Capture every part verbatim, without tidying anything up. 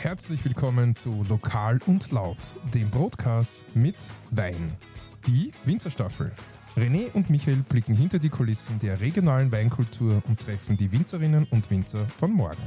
Herzlich willkommen zu Lokal und Laut, dem Podcast mit Wein. Die Winzerstaffel. René und Michael blicken hinter die Kulissen der regionalen Weinkultur und treffen die Winzerinnen und Winzer von morgen.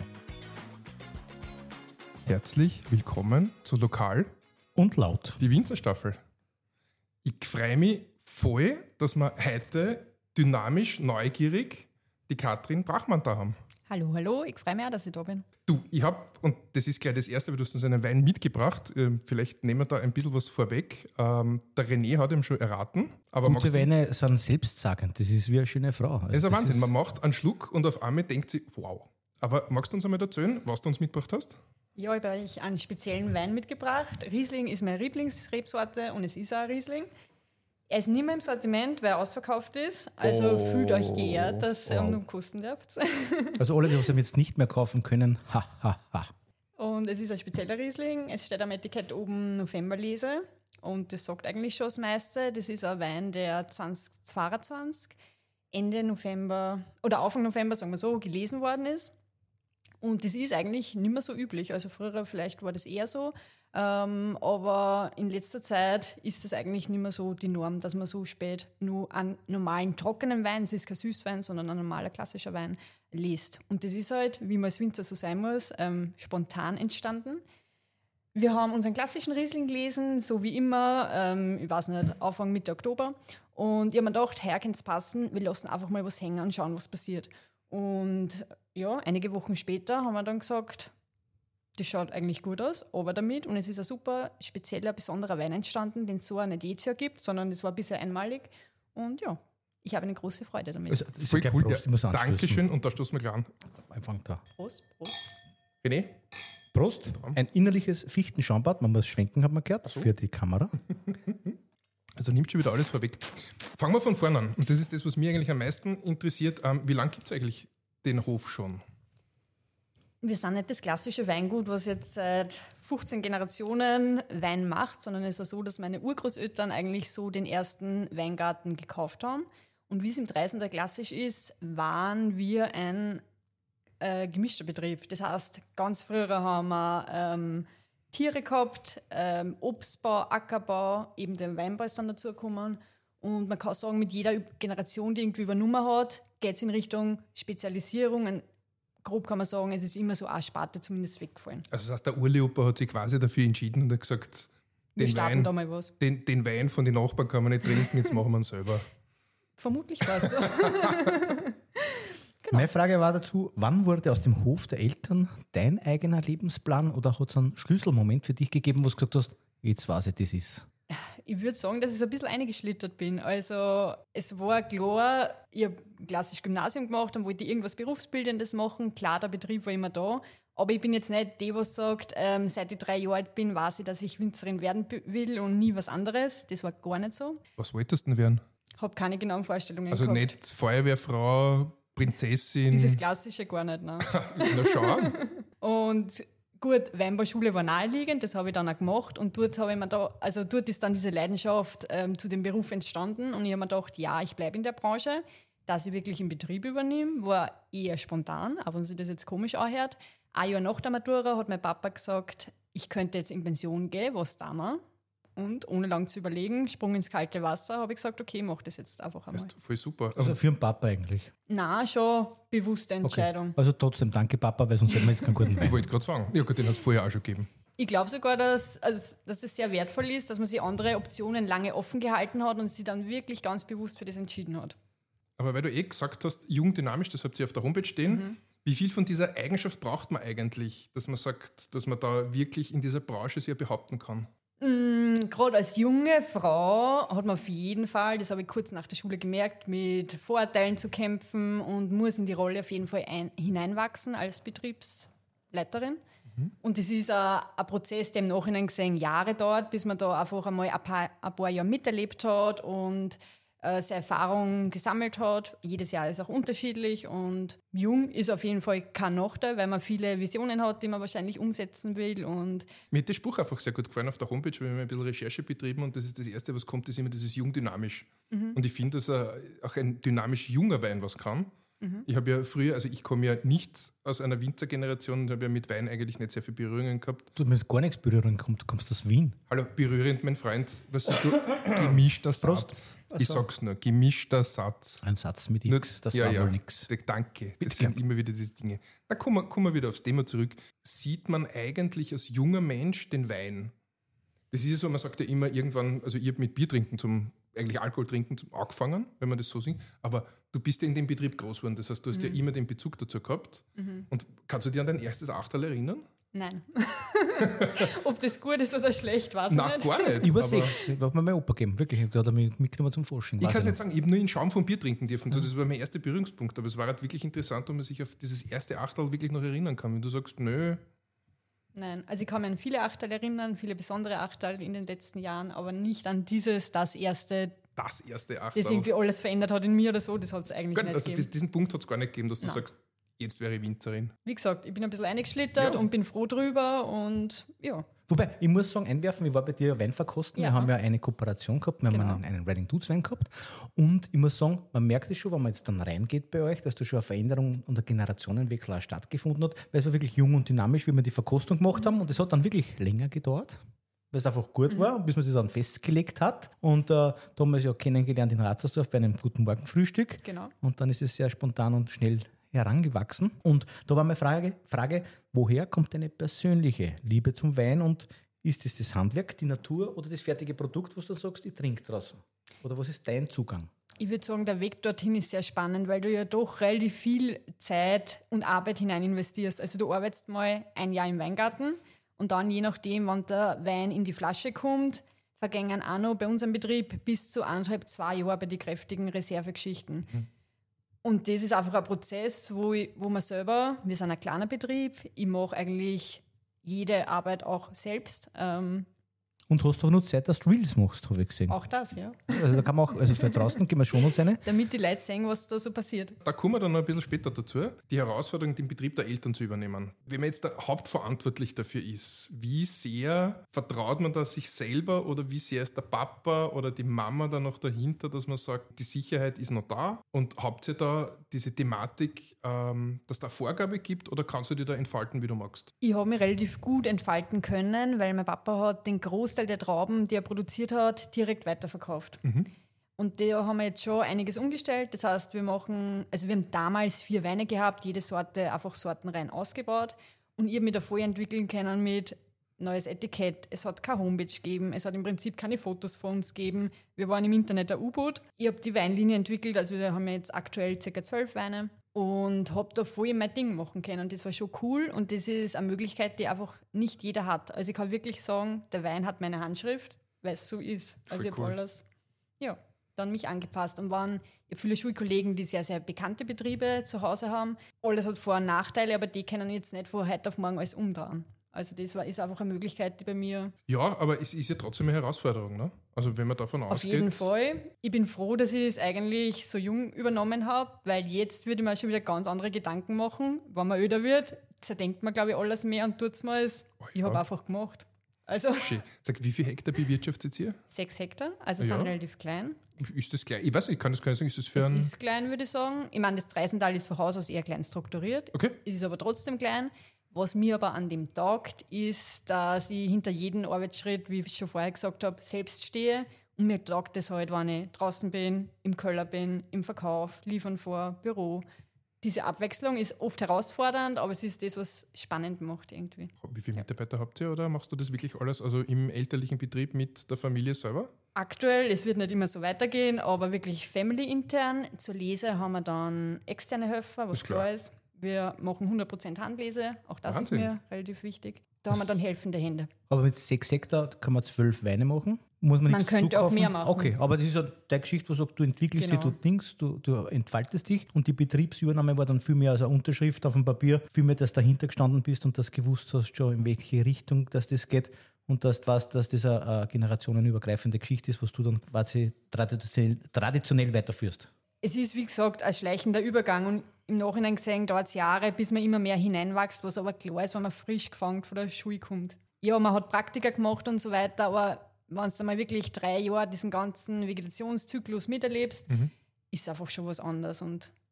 Herzlich willkommen zu Lokal und Laut, die Winzerstaffel. Ich freue mich voll, dass wir heute dynamisch, neugierig die Katrin Brachmann da haben. Hallo, hallo, ich freue mich auch, dass ich da bin. Du, ich habe, und das ist gleich das Erste, weil du hast uns einen Wein mitgebracht, ähm, vielleicht nehmen wir da ein bisschen was vorweg. Ähm, der René hat ihm schon erraten. Aber Gute Weine sind selbstsagend, das ist wie eine schöne Frau. Also das ist ein das Wahnsinn, ist man macht einen Schluck und auf einmal denkt sie, wow. Aber magst du uns einmal erzählen, was du uns mitgebracht hast? Ja, ich habe euch einen speziellen Wein mitgebracht. Riesling ist meine Lieblingsrebsorte und es ist auch ein Riesling. Er ist nicht mehr im Sortiment, weil er ausverkauft ist. Also oh, fühlt euch geehrt, dass ihr wow. ihn noch kosten dürft. Also alle, die es jetzt nicht mehr kaufen können, ha, ha, ha. Und es ist ein spezieller Riesling. Es steht am Etikett oben Novemberlese. Und das sagt eigentlich schon das meiste. Das ist ein Wein, der zwanzig zweiundzwanzig, Ende November oder Anfang November, sagen wir so, gelesen worden ist. Und das ist eigentlich nicht mehr so üblich. Also früher vielleicht war das eher so. Ähm, aber in letzter Zeit ist das eigentlich nicht mehr so die Norm, dass man so spät nur einen normalen trockenen Wein, es ist kein Süßwein, sondern ein normaler klassischer Wein, liest. Und das ist halt, wie man als Winzer so sein muss, ähm, spontan entstanden. Wir haben unseren klassischen Riesling gelesen, so wie immer, ähm, ich weiß nicht, Anfang Mitte Oktober. Und ich habe mir gedacht, her kann es passen, wir lassen einfach mal was hängen und schauen, was passiert. Und ja, einige Wochen später haben wir dann gesagt, das schaut eigentlich gut aus, aber damit. Und es ist ein super spezieller, besonderer Wein entstanden, den es so auch nicht jedes Jahr gibt, sondern das war bisher einmalig. Und ja, ich habe eine große Freude damit. Also, das ist Voll ja cool. Prost, ich muss anstoßen. Dankeschön, und da stoßen wir gleich an. Einfach da. Prost, Prost. René? Prost. Ein innerliches Fichtenschaumbad, man muss schwenken, hat man gehört, so. Für die Kamera. Also nimmt schon wieder alles vorweg. Fangen wir von vorne an. Und das ist das, was mich eigentlich am meisten interessiert. Ähm, wie lange gibt es eigentlich den Hof schon? Wir sind nicht das klassische Weingut, was jetzt seit fünfzehn Generationen Wein macht, sondern es war so, dass meine Urgroßeltern eigentlich so den ersten Weingarten gekauft haben. Und wie es im Dreisender klassisch ist, waren wir ein äh, gemischter Betrieb. Das heißt, ganz früher haben wir ähm, Tiere gehabt, ähm, Obstbau, Ackerbau, eben der Weinbau ist dann dazugekommen. Und man kann sagen, mit jeder Generation, die irgendwie übernommen hat, geht es in Richtung Spezialisierung. Grob kann man sagen, es ist immer so eine Sparte zumindest weggefallen. Also das heißt, der Urlauber hat sich quasi dafür entschieden und hat gesagt, wir den starten Wein, da mal was. Den, den Wein von den Nachbarn kann man nicht trinken, jetzt machen wir ihn selber. Vermutlich war es so. Genau. Meine Frage war dazu, wann wurde aus dem Hof der Eltern dein eigener Lebensplan oder hat es einen Schlüsselmoment für dich gegeben, wo du gesagt hast, jetzt weiß ich, das ist? Ich würde sagen, dass ich so ein bisschen eingeschlittert bin. Also es war klar, ich habe klassisch Gymnasium gemacht, dann wollte ich irgendwas Berufsbildendes machen. Klar, der Betrieb war immer da. Aber ich bin jetzt nicht die, was sagt, ähm, seit ich drei Jahre alt bin, weiß ich, dass ich Winzerin werden will und nie was anderes. Das war gar nicht so. Was wolltest du denn werden? Habe keine genauen Vorstellungen Also gehabt. nicht Feuerwehrfrau, Prinzessin? Dieses Klassische gar nicht, nein. Na schau. Und gut, Weinbauschule war naheliegend, das habe ich dann auch gemacht und dort habe ich mir da, also dort ist dann diese Leidenschaft ähm, zu dem Beruf entstanden und ich habe mir gedacht, ja, ich bleibe in der Branche. Dass ich wirklich einen Betrieb übernehme, war eher spontan, aber wenn sich das jetzt komisch anhört. Ein Jahr nach der Matura hat mein Papa gesagt, ich könnte jetzt in Pension gehen, was da wir? Und ohne lang zu überlegen, Sprung ins kalte Wasser, habe ich gesagt, okay, ich mache das jetzt einfach einmal. Das ist voll super. Also für den Papa eigentlich? Nein, schon bewusste Entscheidung. Okay. Also trotzdem danke Papa, weil sonst hätten wir jetzt keinen guten Wein. Ich wollte gerade sagen, ja gut, den hat es vorher auch schon gegeben. Ich glaube sogar, dass, also, dass das sehr wertvoll ist, dass man sich andere Optionen lange offen gehalten hat und sich dann wirklich ganz bewusst für das entschieden hat. Aber weil du eh gesagt hast, jung, dynamisch, das habt ihr auf der Homepage stehen, mhm. Wie viel von dieser Eigenschaft braucht man eigentlich, dass man sagt, dass man da wirklich in dieser Branche sich behaupten kann? Mm, Gerade als junge Frau hat man auf jeden Fall, das habe ich kurz nach der Schule gemerkt, mit Vorurteilen zu kämpfen und muss in die Rolle auf jeden Fall ein, hineinwachsen als Betriebsleiterin. Mhm. Und das ist ein, ein Prozess, der im Nachhinein gesehen Jahre dauert, bis man da einfach einmal ein paar, ein paar Jahre miterlebt hat und äh, seine Erfahrung gesammelt hat. Jedes Jahr ist auch unterschiedlich und jung ist auf jeden Fall kein Nachteil, weil man viele Visionen hat, die man wahrscheinlich umsetzen will. Und mir hat der Spruch einfach sehr gut gefallen auf der Homepage, weil wir ein bisschen Recherche betrieben und das ist das Erste, was kommt, ist immer dieses jung-dynamisch. Mhm. Und ich finde, dass er auch ein dynamisch junger Wein was kann. Mhm. Ich habe ja früher, also ich komme ja nicht aus einer Winzergeneration und habe ja mit Wein eigentlich nicht sehr viel Berührungen gehabt. Du hast mit gar nichts Berührung gekommen, du kommst aus Wien. Hallo, berührend, mein Freund. Was sagst du? Gemischter Satz. Ich sag's nur, gemischter Satz. Ein Satz mit Nur, X, das ja, war ja, wohl nix. Danke, Bitte das sind gern. immer wieder diese Dinge. Da kommen wir, kommen wir wieder aufs Thema zurück. Sieht man eigentlich als junger Mensch den Wein? Das ist ja so, man sagt ja immer irgendwann, also ich habe mit Bier trinken zum, eigentlich Alkohol trinken zum angefangen, wenn man das so sieht, aber du bist ja in dem Betrieb groß geworden, das heißt, du hast mhm. ja immer den Bezug dazu gehabt. Mhm. Und kannst du dich an dein erstes Achterl erinnern? Nein. Ob das gut ist oder schlecht, weiß ich Nein, nicht. gar nicht. Über sechs, ich habe mir mein Opa gegeben, wirklich, da hat er mich mitgenommen zum Forschen. Ich kann es nicht sagen, ich habe nur in Schaum vom Bier trinken dürfen, so, das war mein erster Berührungspunkt, aber es war halt wirklich interessant, ob man sich auf dieses erste Achterl wirklich noch erinnern kann. Wenn du sagst, nö. Nein, also ich kann mich an viele Achterl erinnern, viele besondere Achterl in den letzten Jahren, aber nicht an dieses, das erste, das erste Achterl. das irgendwie alles verändert hat in mir oder so, das hat es eigentlich Gut, nicht also gegeben. diesen Punkt hat es gar nicht gegeben, dass du Nein. sagst, jetzt wäre ich Winzerin. Wie gesagt, ich bin ein bisschen eingeschlittert Ja. und bin froh drüber und ja. Wobei, ich muss sagen, einwerfen, ich war bei dir Wein verkosten. Ja. Wir haben ja eine Kooperation gehabt, wir Genau. haben einen, einen Riding Dudes Wein gehabt. Und ich muss sagen, man merkt es schon, wenn man jetzt dann reingeht bei euch, dass da schon eine Veränderung und ein Generationenwechsel auch stattgefunden hat, weil es war wirklich jung und dynamisch, wie wir die Verkostung gemacht haben. Und es hat dann wirklich länger gedauert, weil es einfach gut Mhm. war, bis man sich dann festgelegt hat. Und äh, da haben wir uns ja kennengelernt in Ratzersdorf bei einem guten Morgenfrühstück. Genau. Und dann ist es sehr spontan und schnell herangewachsen. Und da war meine Frage, Frage, woher kommt deine persönliche Liebe zum Wein und ist es das Handwerk, die Natur oder das fertige Produkt, was du sagst, ich trinke draus? Oder was ist dein Zugang? Ich würde sagen, der Weg dorthin ist sehr spannend, weil du ja doch relativ viel Zeit und Arbeit hinein investierst. Also du arbeitest mal ein Jahr im Weingarten und dann, je nachdem, wann der Wein in die Flasche kommt, vergängen auch noch bei unserem Betrieb bis zu anderthalb, zwei Jahre bei den kräftigen Reservegeschichten. Mhm. Und das ist einfach ein Prozess, wo, ich, wo man selber, wir sind ein kleiner Betrieb, ich mache eigentlich jede Arbeit auch selbst. Ähm, Und hast du auch noch Zeit, dass du Reels machst, habe ich gesehen. auch das, ja. Also da kann man auch, also für draußen gehen wir schon uns eine. Damit die Leute sehen, was da so passiert. Da kommen wir dann noch ein bisschen später dazu, die Herausforderung, den Betrieb der Eltern zu übernehmen. Wenn man jetzt da hauptverantwortlich dafür ist, wie sehr vertraut man da sich selber oder wie sehr ist der Papa oder die Mama da noch dahinter, dass man sagt, die Sicherheit ist noch da und habt ihr da diese Thematik, ähm, dass da eine Vorgabe gibt oder kannst du dich da entfalten, wie du magst? Ich habe mich relativ gut entfalten können, weil mein Papa hat den Großteil der Trauben, die er produziert hat, direkt weiterverkauft. Mhm. Und da haben wir jetzt schon einiges umgestellt. Das heißt, wir machen, also wir haben damals vier Weine gehabt, jede Sorte einfach sortenrein ausgebaut. Und ich habe mich da voll entwickeln können mit neues Etikett. Es hat keine Homepage gegeben, es hat im Prinzip keine Fotos von uns gegeben. Wir waren im Internet ein U-Boot. Ich habe die Weinlinie entwickelt, also wir haben jetzt aktuell ca. zwölf Weine. Und habe da voll mein Ding machen können. Und das war schon cool. Und das ist eine Möglichkeit, die einfach nicht jeder hat. Also ich kann wirklich sagen, der Wein hat meine Handschrift, weil es so ist. Also ich habe cool. alles, ja, dann mich angepasst. Und waren ich habe viele Schulkollegen, die sehr, sehr bekannte Betriebe zu Hause haben. Alles hat Vor- und Nachteile, aber die können jetzt nicht von heute auf morgen alles umdrehen. Also das war, ist einfach eine Möglichkeit, die bei mir... Ja, aber es ist ja trotzdem eine Herausforderung, ne? Also wenn man davon Auf ausgeht... Auf jeden Fall. Ich bin froh, dass ich es eigentlich so jung übernommen habe, weil jetzt würde ich mir schon wieder ganz andere Gedanken machen. Wenn man öder wird, zerdenkt man, glaube ich, alles mehr und tut es mal. Ich ja. habe einfach gemacht. Also Schön. Sag, wie viel Hektar bewirtschaftet ihr? Sechs Hektar, also Ja. sind relativ klein. Ist das klein? Ich weiß nicht, ich kann das gar nicht sagen. Ist das für Es ein... ist klein, würde ich sagen. Ich meine, das Dreisental ist von Haus aus eher klein strukturiert. Okay. Es ist aber trotzdem klein. Was mir aber an dem taugt, ist, dass ich hinter jedem Arbeitsschritt, wie ich schon vorher gesagt habe, selbst stehe. Und mir taugt es halt, wenn ich draußen bin, im Keller bin, im Verkauf, liefern vor, Büro. Diese Abwechslung ist oft herausfordernd, aber es ist das, was spannend macht irgendwie. Wie viele Mitarbeiter habt ihr oder machst du das wirklich alles also im elterlichen Betrieb mit der Familie selber? Aktuell, es wird nicht immer so weitergehen, aber wirklich family-intern. Zur Lese haben wir dann externe Helfer, was Ist klar. klar ist. Wir machen hundert Prozent Handlese, auch das Wahnsinn. ist mir relativ wichtig. Da haben wir dann helfende Hände. Aber mit sechs Hektar kann man zwölf Weine machen. Muss man Man nichts könnte auch zukaufen? mehr machen. Okay, aber das ist ja der Geschichte, wo du sagst, du entwickelst Genau. dich, du Dings, du, du entfaltest dich und die Betriebsübernahme war dann viel mehr als eine Unterschrift auf dem Papier, viel mehr, dass du dahinter gestanden bist und das gewusst hast schon, in welche Richtung dass das geht und dass du weißt, dass das eine, eine generationenübergreifende Geschichte ist, was du dann quasi traditionell, traditionell weiterführst. Es ist, wie gesagt, ein schleichender Übergang und im Nachhinein gesehen dauert es Jahre, bis man immer mehr hineinwächst, was aber klar ist, wenn man frisch gefangen von der Schule kommt. Ja, man hat Praktika gemacht und so weiter, aber wenn du mal wirklich drei Jahre diesen ganzen Vegetationszyklus miterlebst, mhm. ist es einfach schon was anderes. Und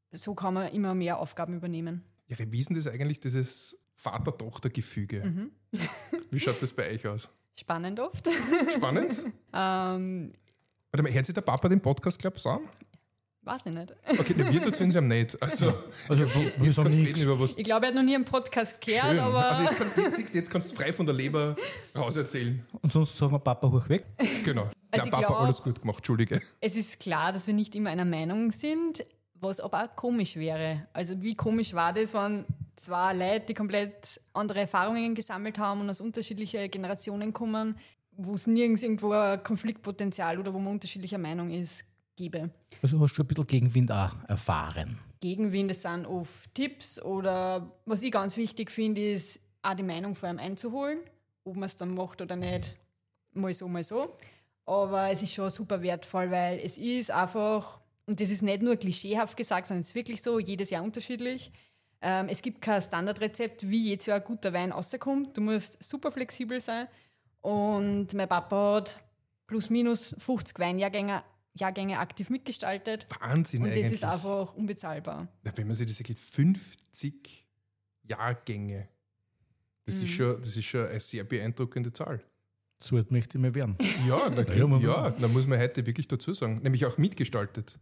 so kann man immer mehr Aufgaben übernehmen. Ja, wie ist denn das eigentlich, dieses Vater-Tochter-Gefüge? Mhm. Wie schaut das bei euch aus? Spannend oft. Spannend? ähm, Warte mal, hört sich der Papa den Podcast, glaubst du, an? weiß ich nicht. Okay, der wird dazu ihm nicht. Also, Also, jetzt, wo- jetzt wo kannst ist du auch reden nix. über was. Ich glaube, er hat noch nie einen Podcast gehört, Schön. aber Also jetzt, kann, jetzt, siehst du, jetzt kannst du frei von der Leber raus erzählen. Und sonst sagen wir Papa hoch weg. Genau. Also Na, ich Papa, glaub- alles gut gemacht, Entschuldige. es ist klar, dass wir nicht immer einer Meinung sind, was aber auch komisch wäre. Also wie komisch war das, wenn zwei Leute, die komplett andere Erfahrungen gesammelt haben und aus unterschiedlichen Generationen kommen, wo es nirgends irgendwo ein Konfliktpotenzial oder wo man unterschiedlicher Meinung ist, gäbe. Also hast du ein bisschen Gegenwind auch erfahren. Gegenwind, das sind oft Tipps oder was ich ganz wichtig finde, ist auch die Meinung vor allem einzuholen, ob man es dann macht oder nicht, mal so, mal so. Aber es ist schon super wertvoll, weil es ist einfach, und das ist nicht nur klischeehaft gesagt, sondern es ist wirklich so, jedes Jahr unterschiedlich. Ähm, es gibt kein Standardrezept, wie jedes Jahr ein guter Wein rauskommt. Du musst super flexibel sein. Und mein Papa hat plus minus fünfzig Weinjahrgänge Jahrgänge aktiv mitgestaltet. Wahnsinn Und eigentlich. das ist einfach unbezahlbar. Na, wenn man sich das ergibt, fünfzig Jahrgänge. Das, Mhm. ist schon, das ist schon eine sehr beeindruckende Zahl. So alt möchte ich mal werden. Ja, da, Ja, man- ja, da muss man heute wirklich dazu sagen. Nämlich auch mitgestaltet.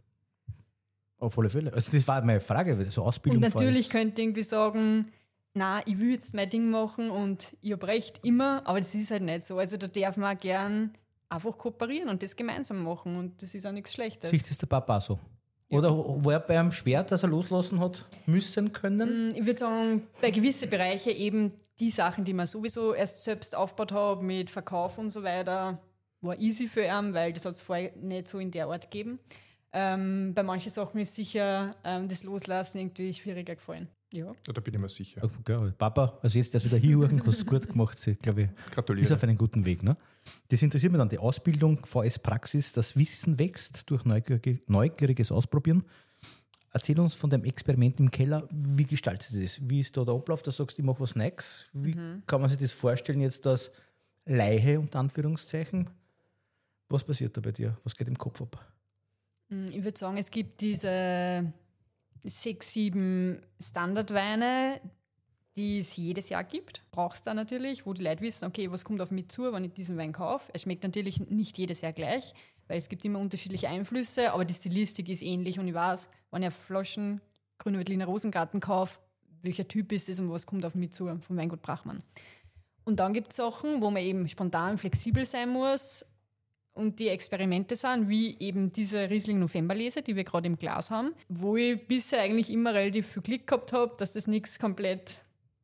Auf alle Fälle. Also das war meine Frage, so Ausbildung. Und natürlich war könnt ihr irgendwie sagen, na, ich will jetzt mein Ding machen und ich hab recht immer, aber das ist halt nicht so. Also da darf man auch gern einfach kooperieren und das gemeinsam machen und das ist auch nichts Schlechtes. Sieht das der Papa auch so? Oder war er beim Schwert, dass er loslassen hat müssen können? Ich würde sagen, bei gewissen Bereichen eben die Sachen, die man sowieso erst selbst aufgebaut hat, mit Verkauf und so weiter, war easy für ihn, weil das hat es vorher nicht so in der Art gegeben. Ähm, bei manchen Sachen ist sicher ähm, das Loslassen irgendwie schwieriger gefallen. Ja. Ja, da bin ich mir sicher. Okay, Papa, also jetzt darfst du wieder hinhören, hast du gut gemacht, glaube ich. Ist Gratuliere. auf einen guten Weg. Ne? Das interessiert mich dann, die Ausbildung, V S-Praxis, das Wissen wächst durch neugierige, neugieriges Ausprobieren. Erzähl uns von dem Experiment im Keller, wie gestaltet ihr das? Wie ist da der Ablauf? Da sagst du, ich mache was Neues. Wie kann man sich das vorstellen jetzt als Laie, unter Anführungszeichen? Was passiert da bei dir? Was geht im Kopf ab? Ich würde sagen, es gibt diese sechs, sieben Standardweine, die es jedes Jahr gibt. Brauchst du da natürlich, wo die Leute wissen, okay, was kommt auf mich zu, wenn ich diesen Wein kaufe. Es schmeckt natürlich nicht jedes Jahr gleich, weil es gibt immer unterschiedliche Einflüsse, aber die Stilistik ist ähnlich und ich weiß, wenn ich Flaschen Grüne Veltliner Rosengarten kaufe, welcher Typ ist es und was kommt auf mich zu vom Weingut Brachmann. Und dann gibt es Sachen, wo man eben spontan flexibel sein muss und die Experimente sind, wie eben diese Riesling Novemberlese, die wir gerade im Glas haben, wo ich bisher eigentlich immer relativ viel Glück gehabt habe, dass das nichts komplett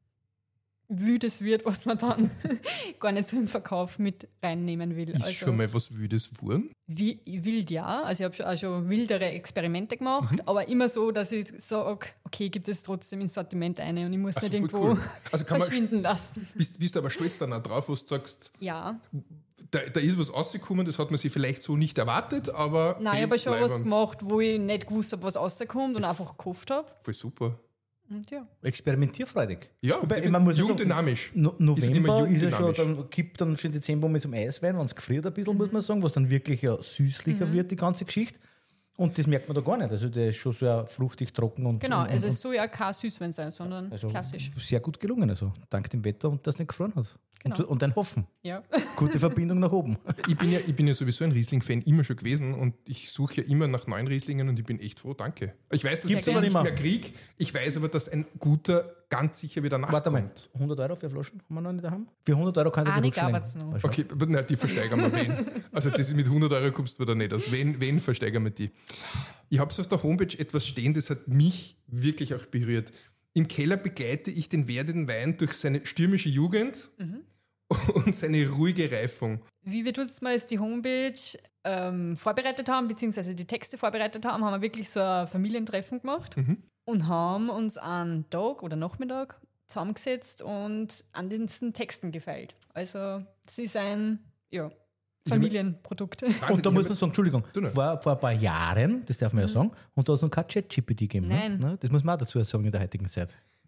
Wüdes wird, was man dann gar nicht so im Verkauf mit reinnehmen will. Ist schon mal was Wüdes geworden? Wie, wild ja, also ich habe schon, auch schon wildere Experimente gemacht, aber immer so, dass ich sage, okay, gibt es trotzdem ins Sortiment eine und ich muss Also nicht voll irgendwo cool. Also kann man- verschwinden lassen. Bist, bist du aber stolz dann auch drauf, wo du sagst, Ja, da, da ist was rausgekommen, das hat man sich vielleicht so nicht erwartet, aber. nein, hey, ich habe schon was leibend. gemacht, wo ich nicht gewusst habe, was rauskommt und einfach gekauft habe. Voll super. Und ja. Experimentierfreudig. Ja, Wobei, ich man muss ja sagen, jugenddynamisch. No Ist immer November ist, ja schon, jugenddynamisch. dann gibt dann schon Dezember mit zum Eiswein, wenn es gefriert ein bisschen, muss man sagen, was dann wirklich ja süßlicher wird, die ganze Geschichte. Und das merkt man da gar nicht. Also der ist schon sehr fruchtig, trocken und, Genau, und, also und es soll ja kein Süßwein sein, sondern also klassisch. sehr gut gelungen, also dank dem Wetter und dass es nicht gefroren hat. Genau. Und, und ein Hoffen. Ja. Gute Verbindung nach oben. Ich bin, ja, ich bin ja sowieso ein Riesling-Fan immer schon gewesen und ich suche ja immer nach neuen Rieslingen und ich bin echt froh, danke. Ich weiß, dass Gibt's ich aber nicht nicht mehr mehr. kriege, ich weiß aber, dass ein guter ganz sicher wieder nachkommt. Warte mal, hundert Euro für Flaschen haben wir noch nicht daheim? Für hundert Euro kann ich Eine die rutschen gab's nehmen. noch. Mal schauen. Okay, aber nein, die versteigern wir wen. Also das ist mit hundert Euro kommst du da nicht aus. Wen, wen versteigern wir die? Ich habe so auf der Homepage etwas stehen, das hat mich wirklich auch berührt. Im Keller begleite ich den werdenden Wein durch seine stürmische Jugend und seine ruhige Reifung. Wie wir jetzt mal die Homepage ähm, vorbereitet haben, beziehungsweise die Texte vorbereitet haben, haben wir wirklich so ein Familientreffen gemacht und haben uns einen Tag oder Nachmittag zusammengesetzt und an diesen Texten gefeilt. Also es ist ein ja, Familienprodukt. Wahnsinn, Und da ich muss hab- man sagen, Entschuldigung, Du nicht. vor, vor ein paar Jahren, das darf man ja sagen, und da hat es noch kein Chat-G P T gegeben. Nein. Ne? Das muss man auch dazu sagen in der heutigen Zeit.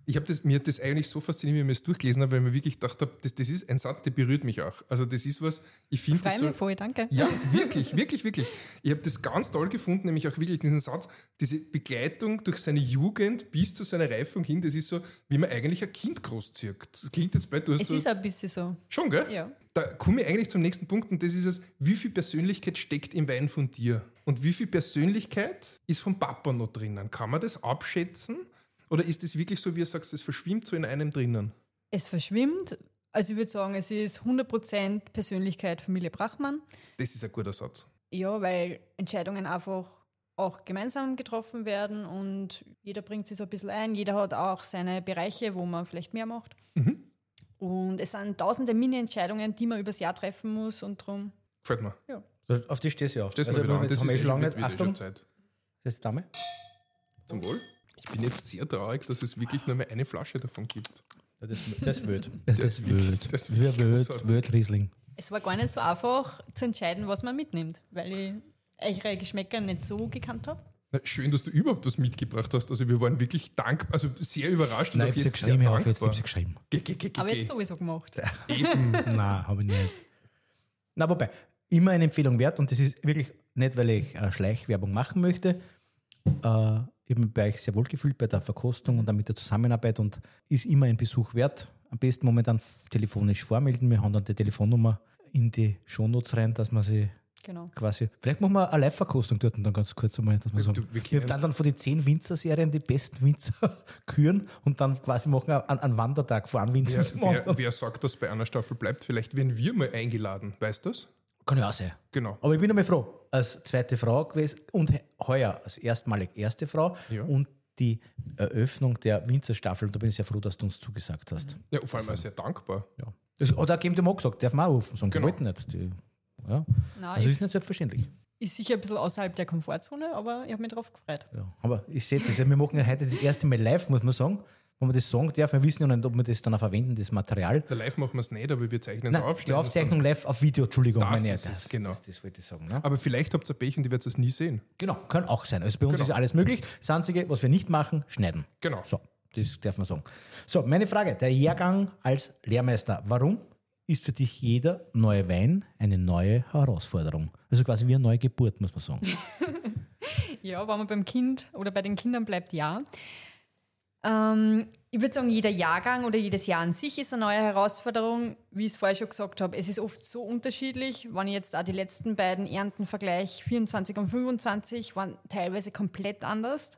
Ich habe das, mir hat das eigentlich so fasziniert, wie ich mir das durchgelesen habe, weil ich mir wirklich gedacht habe, das, das ist ein Satz, der berührt mich auch. Also das ist was, ich finde das Freue so... mich voll, danke. Ja, wirklich, wirklich, wirklich. Ich habe das ganz toll gefunden, nämlich auch wirklich diesen Satz, diese Begleitung durch seine Jugend bis zu seiner Reifung hin, das ist so, wie man eigentlich ein Kind großzieht. Das klingt jetzt bald, du hast Es so, ist ein bisschen so. schon, gell? Ja. Da komme ich eigentlich zum nächsten Punkt und das ist es, wie viel Persönlichkeit steckt im Wein von dir? Und wie viel Persönlichkeit ist vom Papa noch drinnen? Kann man das abschätzen? Oder ist es wirklich so, wie du sagst, es verschwimmt so in einem drinnen? Es verschwimmt. Also ich würde sagen, es ist hundert Prozent Persönlichkeit Familie Brachmann. Das ist ein guter Satz. Ja, weil Entscheidungen einfach auch gemeinsam getroffen werden und jeder bringt sich so ein bisschen ein. Jeder hat auch seine Bereiche, wo man vielleicht mehr macht. Mhm. Und es sind tausende Mini-Entscheidungen, die man übers Jahr treffen muss und darum, Gefällt mir. ja. Auf die stehst du ja auch. Stehst mal wieder an. Das haben wir eh schon lange nicht. wieder Achtung, schon Zeit. das ist die Dame. Zum Wohl. Ich bin jetzt sehr traurig, dass es wirklich nur mehr eine Flasche davon gibt. Ja, das, das wird. Das, Das das wird- wird. das Das wird wird, großartig. wird Riesling. Es war gar nicht so einfach zu entscheiden, was man mitnimmt, weil ich eure Geschmäcker nicht so gekannt habe. Na, schön, dass du überhaupt was mitgebracht hast. Also wir waren wirklich dankbar, also sehr überrascht und Nein, auch ich habe jetzt sie sehr geschrieben, auf, jetzt dankbar. habe sie geschrieben. Geh, geh, geh, geh, Aber geh. jetzt sowieso gemacht. Eben. Nein, habe ich nicht. Na, wobei, immer eine Empfehlung wert und das ist wirklich nicht, weil ich äh, Schleichwerbung machen möchte. Äh, ich bin bei euch sehr wohl gefühlt bei der Verkostung und dann mit der Zusammenarbeit und ist immer ein Besuch wert. Am besten momentan f- telefonisch vormelden. Wir haben dann die Telefonnummer in die Shownotes rein, dass man sie Genau. quasi. Vielleicht machen wir eine Live-Verkostung dort und dann ganz kurz einmal, dass wir Du, sagen. wir Wir können- dann, dann von den zehn Winzer-Serien die besten Winzer küren und dann quasi machen wir einen, einen Wandertag vor einem Winzer. Wer, zum wer, anderen. wer sagt, dass bei einer Staffel bleibt? Vielleicht werden wir mal eingeladen. Weißt du das? Kann ja auch sein. Genau. Aber ich bin einmal froh, als zweite Frau gewesen und he- heuer als erstmalig erste Frau Ja. und die Eröffnung der Winzerstaffel. Und da bin ich sehr froh, dass du uns zugesagt hast. Ja, vor allem auch sehr dankbar. Ja. Das, oder geben dem auch gesagt, darf man auch rufen, sagen, Genau. die wollten nicht. Die, ja. Nein, Also ich, ist nicht selbstverständlich. ist sicher ein bisschen außerhalb der Komfortzone, aber ich habe mich darauf gefreut. Ja. Aber ich sehe das, ja, wir machen ja heute das erste Mal live, muss man sagen. Wenn man das sagen darf, wir wissen ja nicht, ob wir das dann auch verwenden, das Material. Der Live machen wir es nicht, aber wir zeichnen es Nein, auf. die Aufzeichnung live auf Video, Entschuldigung. Das meine ich. ist es, genau. Das, das wollte ich sagen. Ne? Aber vielleicht habt ihr Pech und ihr werdet es nie sehen. Genau, kann auch sein. Also bei uns Genau. ist alles möglich. Das Einzige, was wir nicht machen, schneiden. Genau. So, das darf man sagen. So, meine Frage, der Jahrgang als Lehrmeister. Warum ist für dich jeder neue Wein eine neue Herausforderung? Also quasi wie eine neue Geburt, muss man sagen. Ja, wenn man beim Kind oder bei den Kindern bleibt, ja. Ähm, ich würde sagen, jeder Jahrgang oder jedes Jahr an sich ist eine neue Herausforderung. Wie ich es vorher schon gesagt habe, es ist oft so unterschiedlich. Wenn ich jetzt auch die letzten beiden Ernten vergleiche, vierundzwanzig und fünfundzwanzig, waren teilweise komplett anders.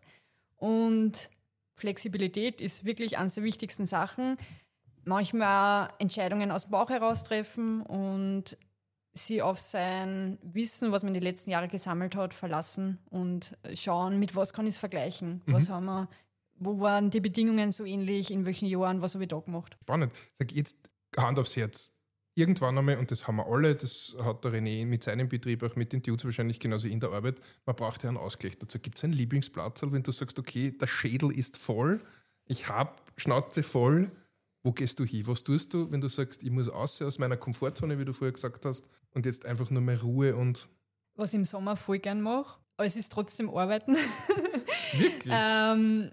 Und Flexibilität ist wirklich eines der wichtigsten Sachen. Manchmal auch Entscheidungen aus dem Bauch heraus treffen und sie auf sein Wissen, was man die letzten Jahre gesammelt hat, verlassen und schauen, mit was kann ich es vergleichen. Was haben wir, wo waren die Bedingungen so ähnlich, in welchen Jahren, was habe ich da gemacht? Spannend. Sag jetzt Hand aufs Herz. Irgendwann einmal, und das haben wir alle, das hat der René mit seinem Betrieb, auch mit den Dudes wahrscheinlich genauso in der Arbeit, man braucht ja einen Ausgleich dazu. Gibt es einen Lieblingsplatz, wenn du sagst, okay, der Schädel ist voll, ich habe Schnauze voll, wo gehst du hin? Was tust du, wenn du sagst, ich muss raus aus meiner Komfortzone, wie du vorher gesagt hast, und jetzt einfach nur mehr Ruhe und Was ich im Sommer voll gern mache, aber es ist trotzdem Arbeiten. wirklich? ähm,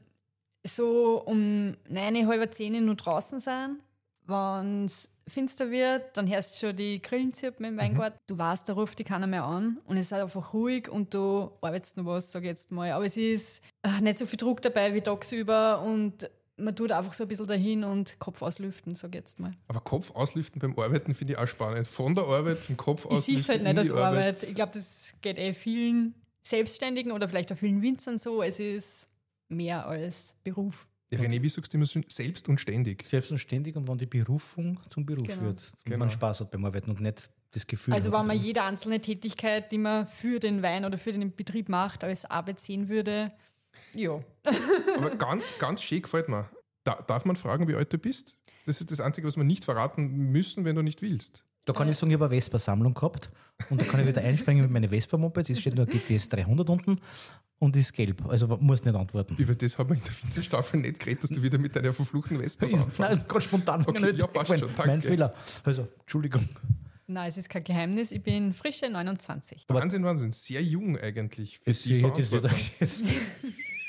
so um neun, halb zehn nur draußen sein. Wenn es finster wird, dann hörst du schon die Grillen zirpen im Weingarten. Du weißt, da ruft dich keiner mehr an und es ist einfach ruhig und du arbeitest noch was, sag ich jetzt mal. Aber es ist äh, nicht so viel Druck dabei wie tagsüber und man tut einfach so ein bisschen dahin und Kopf auslüften, sag ich jetzt mal. Aber Kopf auslüften beim Arbeiten finde ich auch spannend. Von der Arbeit zum Kopf Ich auslüften sehe es halt in nicht als die Arbeit. Ich glaube, das geht eh vielen Selbstständigen oder vielleicht auch vielen Winzern so. Es ist mehr als Beruf. Ja, René, wie sagst du immer so schön? Selbst und ständig. Selbst und ständig und wenn die Berufung zum Beruf Genau. wird und Genau. man Spaß hat beim Arbeiten und nicht das Gefühl Also hat. wenn man jede einzelne Tätigkeit, die man für den Wein oder für den Betrieb macht, als Arbeit sehen würde, ja. Aber ganz, ganz schön gefällt mir. Da, darf man fragen, wie alt du bist? Das ist das Einzige, was wir nicht verraten müssen, wenn du nicht willst. Da kann ich sagen, ich habe eine Vespa-Sammlung gehabt und da kann ich wieder einspringen mit meinen Vespa-Mopeds. Es steht nur G T S dreihundert unten und ist gelb. Also muss nicht antworten. Über das haben wir in der Winzerstaffel nicht geredet, dass du wieder mit deiner verfluchten Vespa Ist, nein, anfängst. ist gerade spontan. Okay, mir nicht ja, passt eingefallen. schon, danke. Mein Fehler. Also, Entschuldigung. Nein, es ist kein Geheimnis. Ich bin frische neunundzwanzig. Wahnsinn, Wahnsinn. Sehr jung eigentlich für Das die hätte ich Verantwortung. jetzt-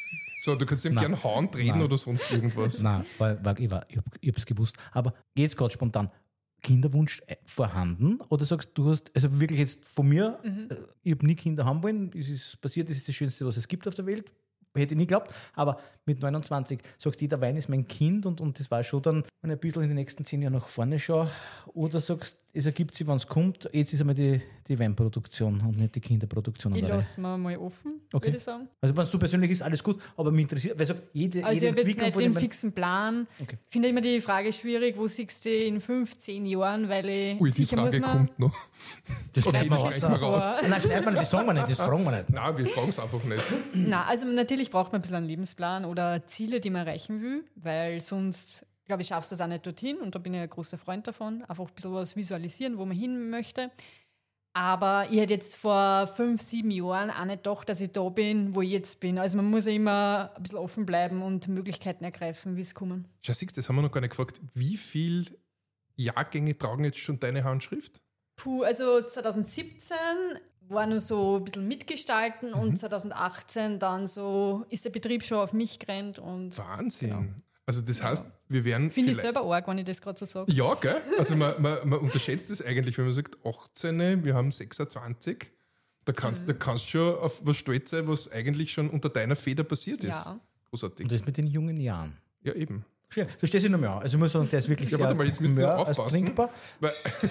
So, du kannst ihm Nein. gern hauen, treten Nein. oder sonst irgendwas. Nein, war, war, ich, war, ich, hab, ich hab's gewusst. Aber jetzt gerade spontan, Kinderwunsch äh, vorhanden? Oder sagst du, hast, also wirklich jetzt von mir, Mhm. äh, ich habe nie Kinder haben wollen, es ist passiert, das ist das Schönste, was es gibt auf der Welt. Hätte ich nie geglaubt, aber mit neunundzwanzig sagst du, der Wein ist mein Kind und, und das war schon dann, wenn ich ein bisschen in den nächsten zehn Jahren nach vorne schaue. Oder sagst, es ergibt sich, wenn es kommt, jetzt ist einmal die, die Weinproduktion und nicht die Kinderproduktion. Ich an der Reihe. lasse mir mal offen, Okay. würde ich sagen. Also wenn es so persönlich ist, alles gut, aber mich interessiert, weil so jede, Also jede ich habe jetzt Entwicklung nicht von den dem Wein- fixen Plan. Okay. Ich finde immer die Frage schwierig, wo siehst du in fünfzehn Jahren, weil ich Ui, die sicher Frage muss man, kommt noch. Das Okay, schneiden wir das raus. schneiden wir raus. Ah, Nein, schneiden wir nicht, das sagen wir nicht, das fragen wir nicht. Nein, wir fragen es einfach nicht. Na, also natürlich braucht man ein bisschen einen Lebensplan oder Ziele, die man erreichen will, weil sonst, glaube ich, schaffst du das auch nicht dorthin und da bin ich ein großer Freund davon, einfach ein bisschen was visualisieren, wo man hin möchte. Aber ich hätte jetzt vor fünf, sieben Jahren auch nicht gedacht, dass ich da bin, wo ich jetzt bin. Also man muss ja immer ein bisschen offen bleiben und Möglichkeiten ergreifen, wie es kommen. Schau, siehst du, das haben wir noch gar nicht gefragt. Wie viele Jahrgänge tragen jetzt schon deine Handschrift? Puh, also zwanzig siebzehn war nur so ein bisschen mitgestalten Mhm. und zwanzig achtzehn dann so ist der Betrieb schon auf mich gerannt und Wahnsinn. Also das heißt, wir werden finde ich vielleicht- selber arg, wenn ich das gerade so sage. Ja, gell? Also man, man, man unterschätzt das eigentlich, wenn man sagt achtzehn, wir haben sechsundzwanzig. Da kannst Mhm. du kannst schon auf was stolz sein, was eigentlich schon unter deiner Feder passiert ist. Ja. Großartig. Und das mit den jungen Jahren. Ja, eben. Schön. Du stehst dich noch mehr an. Also ich muss sagen, der ist wirklich Ja, sehr warte mal, jetzt müsst ihr mehr als aufpassen. trinkbar. Weil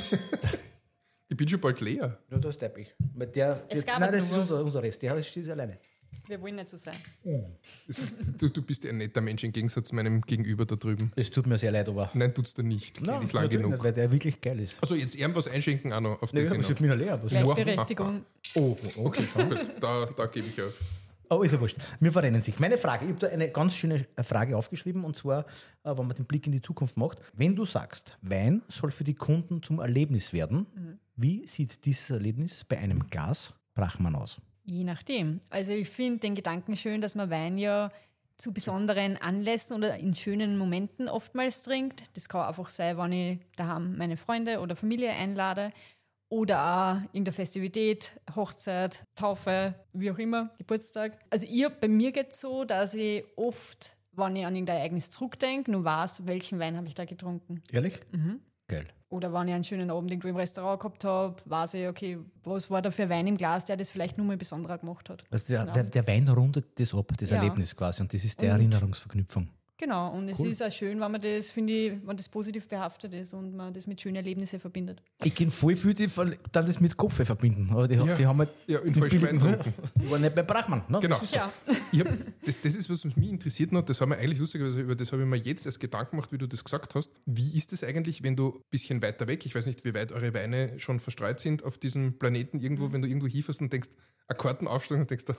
ich bin schon bald leer. Ja, da ist der ich. Weil der, Es der, gab nein, halt das ist noch was. unser, unser Rest. Der steht alleine. Wir wollen nicht so sein. Das ist, du, du bist ein netter Mensch im Gegensatz zu meinem Gegenüber da drüben. Es tut mir sehr leid, aber. Nein, tut's dir nicht. Kenn dich lang natürlich genug. nicht, weil der wirklich geil ist. Also jetzt irgendwas einschenken auch noch auf Nee, das aber es hinauf. ist mir leer. Was Gleichberechtigung. Oh, oh, okay. Gut, da, da gebe ich auf. Oh, ist ja wurscht. Wir verrennen sich. Meine Frage, ich habe da eine ganz schöne Frage aufgeschrieben und zwar, äh, wenn man den Blick in die Zukunft macht. Wenn du sagst, Wein soll für die Kunden zum Erlebnis werden, Mhm. wie sieht dieses Erlebnis bei einem Glas Brachmann aus? Je nachdem. Also ich finde den Gedanken schön, dass man Wein ja zu besonderen Anlässen oder in schönen Momenten oftmals trinkt. Das kann einfach sein, wenn ich daheim meine Freunde oder Familie einlade oder auch in der Festivität, Hochzeit, Taufe, wie auch immer, Geburtstag. Also ich, bei mir geht es so, dass ich oft, wenn ich an irgendein Ereignis zurückdenke, nur weiß, welchen Wein habe ich da getrunken. Ehrlich? Mhm. Geil. Oder wenn ich einen schönen Abend irgendwo im Restaurant gehabt habe, weiß ich, okay, was war da für Wein im Glas, der das vielleicht nur mal besonderer gemacht hat. Also der, Das der, ist ein der Wein rundet das ab, das Ja. Erlebnis quasi. Und das ist die Und- Erinnerungsverknüpfung. Genau, und es Cool. ist auch schön, wenn man das, finde ich, wenn das positiv behaftet ist und man das mit schönen Erlebnissen verbindet. Ich kenne voll viele, die ver- dann das mit Kopf verbinden. Aber die, Ja. die haben halt. Ja, in den falschen Wein billigen- getrunken. Die waren nicht bei Brachmann. Ne? Genau. Das ist- Ja, Ich hab, das, das ist, was mich interessiert noch, das haben wir eigentlich lustigerweise, über das habe ich mir jetzt erst Gedanken gemacht, wie du das gesagt hast. Wie ist es eigentlich, wenn du ein bisschen weiter weg, ich weiß nicht, wie weit eure Weine schon verstreut sind auf diesem Planeten irgendwo, wenn du irgendwo hinfährst und denkst, eine Karten aufschlagen und denkst,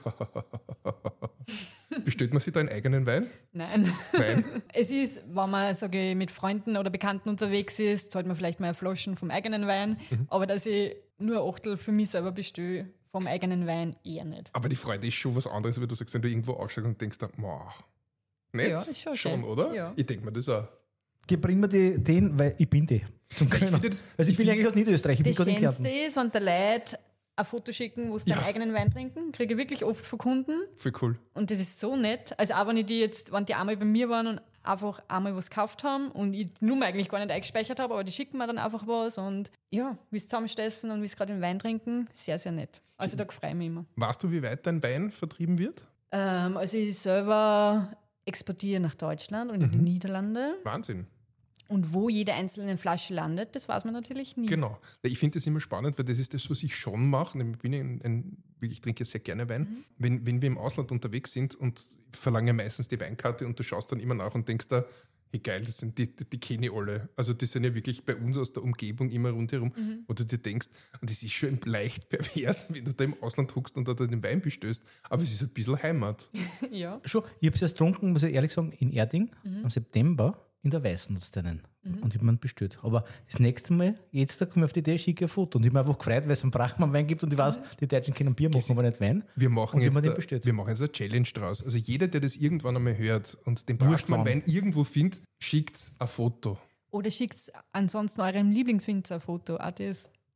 bestellt man sich da einen eigenen Wein? nein. Wein? Es ist, wenn man, sage ich, mit Freunden oder Bekannten unterwegs ist, zahlt man vielleicht mal Flaschen vom eigenen Wein, Mhm. aber dass ich nur ein Achtel für mich selber bestelle, vom eigenen Wein eher nicht. Aber die Freude ist schon was anderes, wenn du sagst, wenn du irgendwo aufschlagst und denkst, wow, nicht? Ja, ist schon schon schön. oder? Ja. Ich denke mir das auch. Geh, bring mir die, den, weil ich bin die. Zum Ich Kölner. finde das- also ich, ich bin find- eigentlich aus Niederösterreich, ich bin Das gerade in Schönste Kärnten. ist, wenn der Leute ein Foto schicken, wo sie Ja. deinen eigenen Wein trinken, kriege ich wirklich oft von Kunden. Voll cool. Und das ist so nett. Also auch wenn ich die jetzt, wenn die einmal bei mir waren und einfach einmal was gekauft haben und ich die Nummer eigentlich gar nicht eingespeichert habe, aber die schicken mir dann einfach was und ja, wie es zusammenstessen und wie es gerade den Wein trinken, sehr, sehr nett. Also da freue ich mich immer. Weißt du, wie weit dein Wein vertrieben wird? Ähm, also ich selber exportiere nach Deutschland und in die Niederlande. Wahnsinn. Und wo jede einzelne Flasche landet, das weiß man natürlich nie. Genau. Weil ich finde das immer spannend, weil das ist das, was ich schon mache. Ich, bin ein, ein, ich trinke sehr gerne Wein. Mhm. Wenn, wenn wir im Ausland unterwegs sind und verlange meistens die Weinkarte und du schaust dann immer nach und denkst da, wie geil, das sind die, die, die kenne ich alle. Also die sind ja wirklich bei uns aus der Umgebung immer rundherum, Mhm. wo du dir denkst, und das ist schon leicht pervers, wenn du da im Ausland huckst und da den Wein bestößt, aber es ist ein bisschen Heimat. Ja. Schon, ich habe es erst getrunken, muss ich ehrlich sagen, in Erding im September in der Weißenutz einen. Und ich habe mir einen bestellt. Aber das nächste Mal, jetzt da komme ich auf die Idee, schicke ein Foto. Und ich habe mich einfach gefreut, weil es einen Brachmann-Wein gibt und ich weiß, die Deutschen können Bier machen, aber nicht Wein. Wir machen, Und ich hab jetzt, mir den da, bestellt. wir machen jetzt eine Challenge draus. Also jeder, der das irgendwann einmal hört und den Wurscht Brachmann-Wein irgendwo findet, schickt ein Foto. Oder schickt ansonsten eurem Lieblingswinzer ein Foto. Auch das.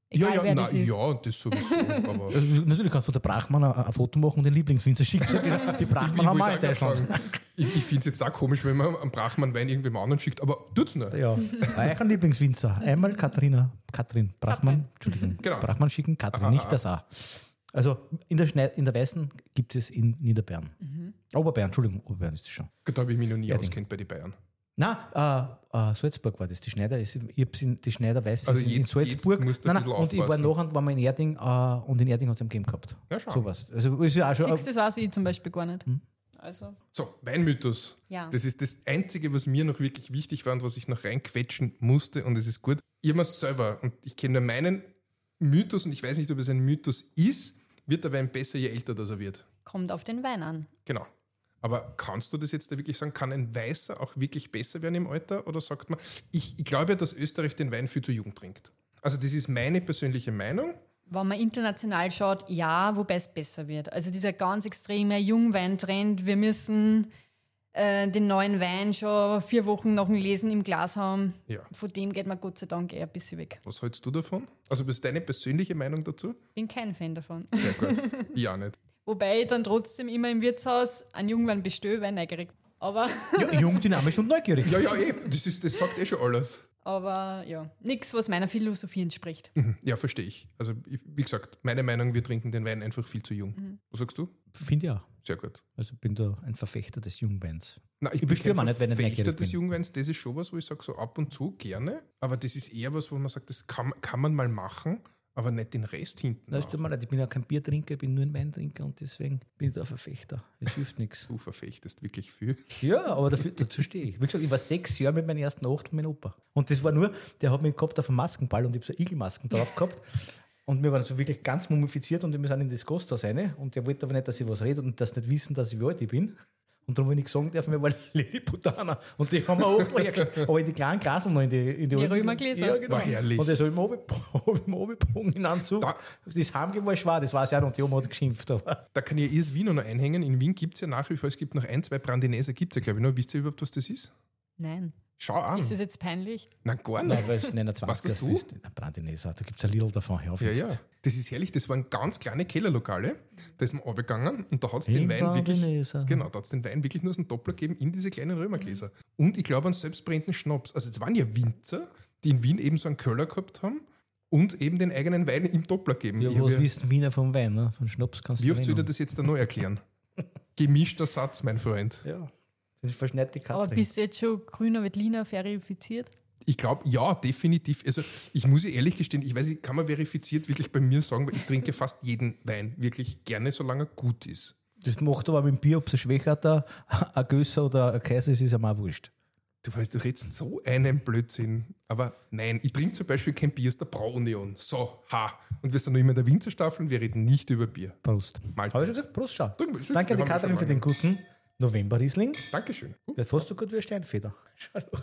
Egal, ja, ja, wer na, das ist. ja, das sowieso. Aber Also, natürlich kannst du von der Brachmann ein, ein Foto machen und den Lieblingswinzer schicken. Die Brachmann haben wir in wollte auch grad Deutschland. sagen, ich ich finde es jetzt auch komisch, wenn man einen Brachmann-Wein irgendwem anderen schickt, aber tut's nicht. Ja, euch ein Lieblingswinzer. Einmal Katharina, Katrin Brachmann, Entschuldigung, Genau. Brachmann schicken, Katrin, Aha, nicht aha. das A. Also in der, Schneid, in der Weißen gibt es in Niederbayern. Oberbayern, Entschuldigung, Oberbayern ist es schon. Da habe ich mich noch nie Erding. auskennt bei den Bayern. Nein, äh, äh, Salzburg war das, die Schneider. Ich habe in die Schneider Weiß Also in, in jetzt- Salzburg. jetzt musst du ein Nein, nein, bisschen und ich war aufpassen. nachher, waren wir in Erding äh, und in Erding hat es einen gegeben gehabt. Ja, schau. Sowas. Also ist ja auch schon. Siehst du, das weiß ich zum Beispiel gar nicht. Hm. Also, So, Weinmythos. Ja. Das ist das Einzige, was mir noch wirklich wichtig war und was ich noch reinquetschen musste und es ist gut. Ich habe selber, und ich kenne nur meinen Mythos und ich weiß nicht, ob es ein Mythos ist, wird der Wein besser, je älter das er wird. kommt auf den Wein an. Genau. Aber kannst du das jetzt da wirklich sagen, kann ein Weißer auch wirklich besser werden im Alter? Oder sagt man, ich, ich glaube ja, dass Österreich den Wein viel zu jung trinkt. Also das ist meine persönliche Meinung. Wenn man international schaut, ja, wobei es besser wird. Also dieser ganz extreme Jungweintrend, wir müssen äh, den neuen Wein schon vier Wochen nach dem Lesen im Glas haben. Ja. Von dem geht man Gott sei Dank eher ein bisschen weg. Was hältst du davon? Also was ist deine persönliche Meinung dazu? Bin kein Fan davon. Sehr gut. Ich auch nicht. Wobei ich dann trotzdem immer im Wirtshaus einen Jungwein bestelle, weil ich neugierig bin. Aber, Ja, jung, dynamisch und neugierig. Ja, ja, eh. Das, ist, das sagt eh schon alles. aber ja, nichts, was meiner Philosophie entspricht. Mhm. Ja, verstehe ich. Also ich, wie gesagt, meine Meinung, wir trinken den Wein einfach viel zu jung. Was sagst du? Finde ich auch. Sehr gut. Also bin da ein Verfechter des Jungweins. Nein, Ich bin bestelle kein mir nicht, wenn ich Verfechter neugierig des bin. Jungweins, das ist schon was, wo ich sage, so ab und zu gerne. Aber das ist eher was, wo man sagt, das kann, kann man mal machen, aber nicht den Rest hinten. Das nach. tut mir leid, ich bin ja kein Biertrinker, ich bin nur ein Weintrinker und deswegen bin ich da ein Verfechter. Es hilft nichts. Du verfechtest wirklich viel. Ja, aber dafür, dazu stehe ich. Wie gesagt, ich war sechs Jahre mit meinem ersten Achtel mit Opa. Und das war nur, der hat mich gehabt auf einem Maskenball und ich habe so Igelmasken drauf gehabt. Und wir waren so wirklich ganz mumifiziert und wir sind in das Gasthaus rein. Und der wollte aber nicht, dass ich was rede und das nicht wissen, dass ich wie alt ich bin. Und darum, wenn ich sagen darf, wir waren Lilliputaner. Und die haben wir auch hergestellt. Aber in die kleinen Glasel noch in die, in die, Die alten- Römergläser. Ja, genau. War herrlich. Und das habe ich mir runtergebogen in Anzug. Da- Das Heimgehen war schwer, das weiß ich auch noch. Und die Oma hat geschimpft. Aber Da kann ich erst Wiener noch einhängen. In Wien gibt es ja nach wie vor, es gibt noch ein, zwei Brandineser, gibt es ja, glaube ich, noch. Wisst ihr überhaupt, was das ist? Nein. Schau an. Ist das jetzt peinlich? Nein, gar nein, nicht. weil es neunundzwanzig Was, das erst du? bist. Na, Brandineser, da gibt es ein Lidl davon. Hör auf Ja, jetzt. ja. Das ist herrlich. Das waren ganz kleine Kellerlokale. Da ist man runtergegangen und da hat es den In Wein wirklich. Brandineser. Genau, da hat es den Wein wirklich nur aus dem Doppler gegeben in diese kleinen Römergläser. Und ich glaube an selbstbrennenden Schnaps. Also es waren ja Winzer, die in Wien eben so einen Köller gehabt haben und eben den eigenen Wein im Doppler geben. Ja, Ich hab was ja, wissen Wiener vom Wein? Ne? Von Schnaps kannst wie du oft soll ich dir reden. das jetzt da neu erklären? Gemischter Satz, mein Freund. Ja, das ist verschneit die Katrin. Aber bist du jetzt schon grüner Veltliner verifiziert? Ich glaube, ja, definitiv. Also ich muss ja ehrlich gestehen, ich weiß nicht, kann man verifiziert wirklich bei mir sagen, weil ich trinke fast jeden Wein wirklich gerne, solange er gut ist. Das macht aber mit dem Bier, ob es ein Schwächerter, ein Gösser oder ein Kaiser ist, ist ihm auch wurscht. Du weißt, du redest so einen Blödsinn. Aber nein, ich trinke zum Beispiel kein Bier aus der Braunion. So, ha. Und wir sind noch immer in der Winzerstaffel und wir reden nicht über Bier. Prost. Mahlzeit. Habe ich schon gesagt? Prost, schau. Danke, wir Danke an die haben Katrin schon für den guten November-Riesling. Dankeschön. Uh, Der ist fast so gut wie eine Steinfeder. Schau doch.